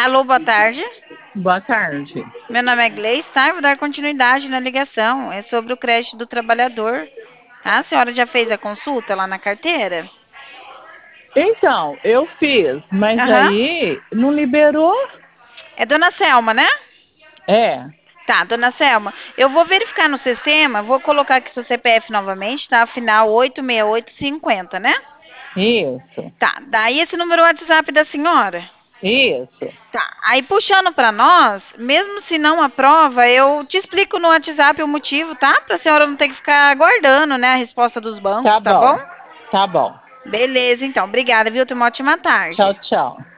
Alô, boa tarde. Boa tarde. Meu nome é Gleice, tá? Eu vou dar continuidade na ligação. É sobre o crédito do trabalhador. Tá? A senhora já fez a consulta lá na carteira? Então, eu fiz, mas Aham. aí não liberou? É dona Selma, né? É, Tá, dona Selma. Eu vou verificar no sistema, vou colocar aqui seu CPF novamente, tá? Afinal, 86850, né? isso, Tá, daí esse número é o WhatsApp da senhora. isso. Tá, aí puxando para nós, mesmo se não aprova, eu te explico no WhatsApp o motivo, tá? Para a senhora não ter que ficar aguardando, né, a resposta dos bancos, Tá tá bom? bom, tá bom. Beleza, então. Obrigada, viu? Tenha uma ótima Tchau, tarde. tchau.